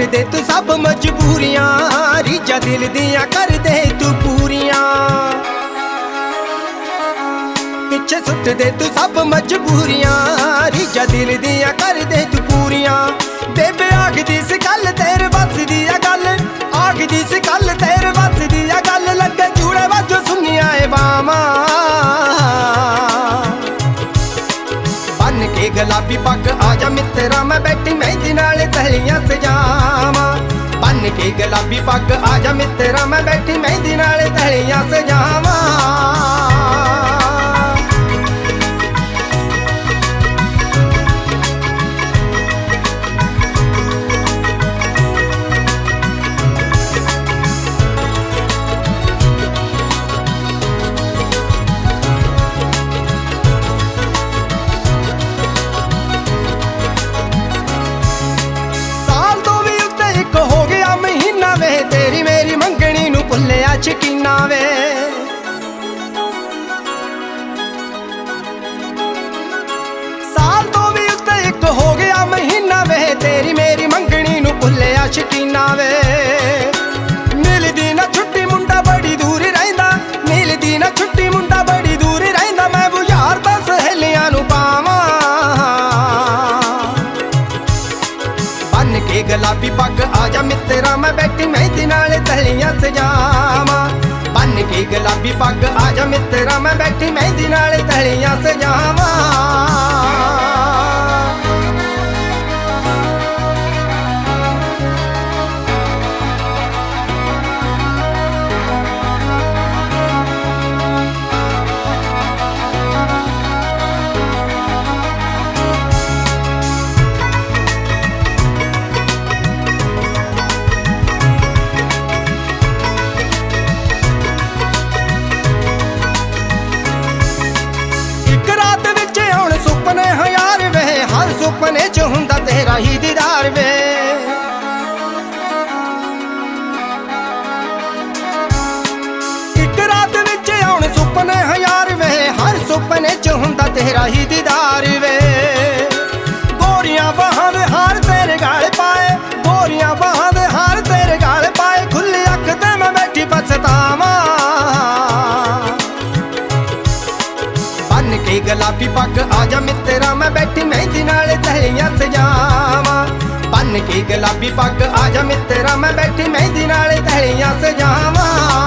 दे तू सब मजबूरियां, रीझां दिल दियां कर दे तू पूरियां। पिछे सुट दे तू सब मजबूरियां, रीझां दिल दियां कर दे तू पूरियां। बेबे आखदी सी गल तेरे बस दी गल, आखदी सी गल तेरे बस दी गल, लगे चूड़े वाजो सुनिया ए बामा। बन के गुलाबी पग आजा मित्रा, मैं बैठी मेहंदी नाल तहलियां सजावां। बन के गुलाबी पग आजा मित्रा, मैं बैठी मेहंदी नाल तहलियां सजावां। तेरी मेरी मंगनी नू भुल्लिया यकीना वे, साल तो भी उत्ते एक हो गया महीना वे, तेरी मेरी मंगनी नू भुल्लिया यकीना वे। मिलदी ना छुट्टी मुंडा बड़ी दूर रहिंदा, मिलदी ना छुट्टी मुंडा बड़ी दूर रहिंदा, मैं बुझार दा सहेलियां नू पावां। बन के गुलाबी पग आजा मित्रा, मैं बैठी मेहंदी नाल तहलियां सजावां। बन के गुलाबी पग आजा मित्रा, मैं बैठी मेहंदी नाल तहलियां सजावां। सुपने हयार वे, हर सुपने च हुंदा तेरा ही दीदार वे। एक रात विच आउण सुपने हयार वे, हर सुपने च हुंदा तेरा ही दीदार वे। गोरियां बाहां दे हार तेरे गाल पाए, गोरियां बाहां दे हार तेरे गाल पाए, खुली अख ते मैं बैठी पछतावां। बन के गुलाबी पग आजा मित्रा, मैं बैठी मेहंदी नाल तहलियां सजावां। बन के गुलाबी पग आजा मित्रा, मैं बैठी मेहंदी नाल तहलियां सजावां।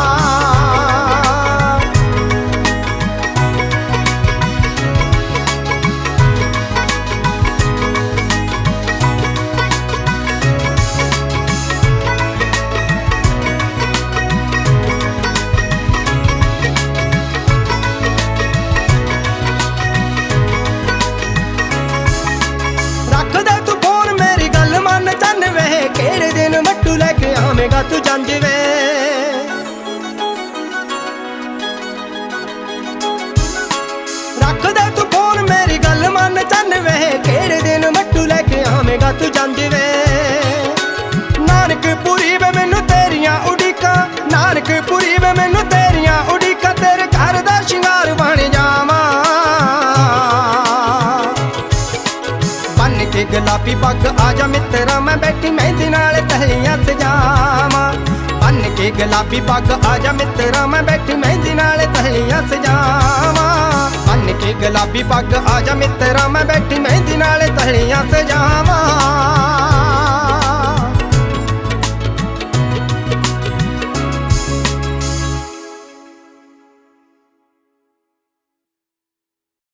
केड़े दिन मट्टू लेके आवेगा तू जंज वे, रख दे तू फोन मेरी गल मन चन वे, केड़े दिन मट्टू लेके आवेगा तू जंज वे। नानकपुरी वे मैनू तेरियां उड़ीकां, नानकपुरी वे मैनू तेरियां उड़ीकां, तेरे घर दा शिंगार बन जावां। बन के गुलाबी पग आजा मित्रा, मैं बैठी मेहंदी नाल तहलियां सजावां। बन के गुलाबी पग आजा मित्रा, मैं बैठी मेहंदी नाल तहलियां सजावां। बन के गुलाबी पग आजा मित्रा, मैं बैठी मेहंदी नाल तहलियां सजावां।